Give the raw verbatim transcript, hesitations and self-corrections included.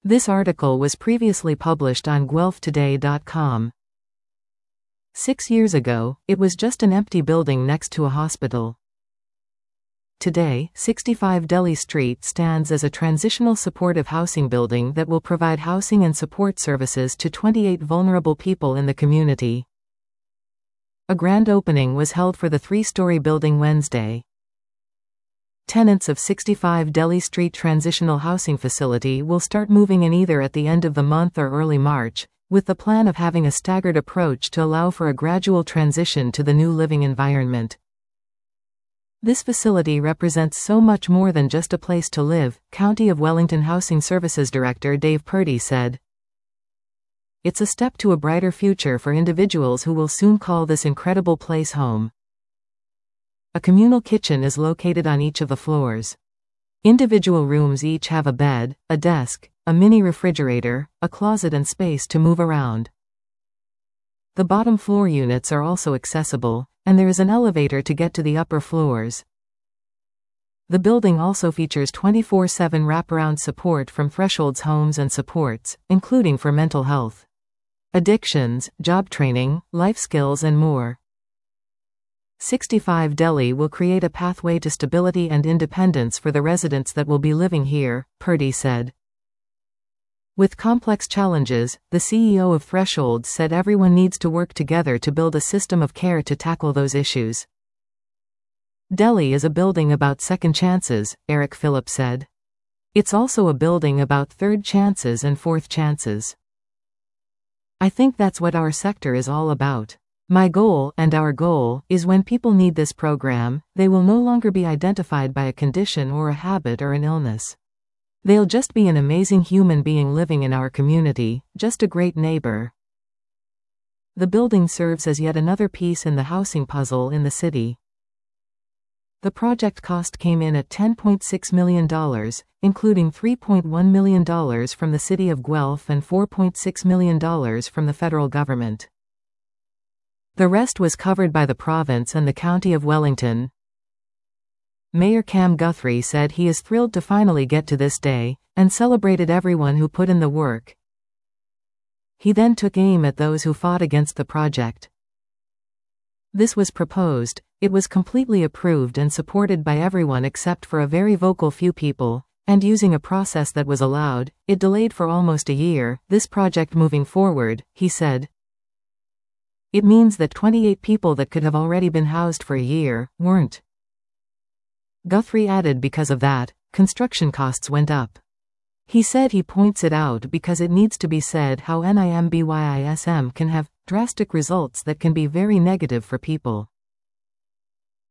This article was previously published on guelph today dot com. Six years ago, it was just an empty building next to a hospital. Today, sixty-five Delhi Street stands as a transitional supportive housing building that will provide housing and support services to twenty-eight vulnerable people in the community. A grand opening was held for the three-story building Wednesday. Tenants of sixty-five Delhi Street Transitional Housing Facility will start moving in either at the end of the month or early March, with the plan of having a staggered approach to allow for a gradual transition to the new living environment. This facility represents so much more than just a place to live, County of Wellington Housing Services Director Dave Purdy said. It's a step to a brighter future for individuals who will soon call this incredible place home. A communal kitchen is located on each of the floors. Individual rooms each have a bed, a desk, a mini refrigerator, a closet and space to move around. The bottom floor units are also accessible, and there is an elevator to get to the upper floors. The building also features twenty-four seven wraparound support from Thresholds Homes and Supports, including for mental health, addictions, job training, life skills and more. sixty-five Delhi will create a pathway to stability and independence for the residents that will be living here, Purdy said. With complex challenges, the C E O of Thresholds said everyone needs to work together to build a system of care to tackle those issues. Delhi is a building about second chances, Eric Phillip said. It's also a building about third chances and fourth chances. I think that's what our sector is all about. My goal, and our goal, is when people need this program, they will no longer be identified by a condition or a habit or an illness. They'll just be an amazing human being living in our community, just a great neighbor. The building serves as yet another piece in the housing puzzle in the city. The project cost came in at ten point six million dollars, including three point one million dollars from the city of Guelph and four point six million dollars from the federal government. The rest was covered by the province and the County of Wellington. Mayor Cam Guthrie said he is thrilled to finally get to this day, and celebrated everyone who put in the work. He then took aim at those who fought against the project. This was proposed, it was completely approved and supported by everyone except for a very vocal few people, and using a process that was allowed, it delayed for almost a year, this project moving forward, he said. It means that twenty-eight people that could have already been housed for a year, weren't. Guthrie added because of that, construction costs went up. He said he points it out because it needs to be said how NIMBYISM can have drastic results that can be very negative for people.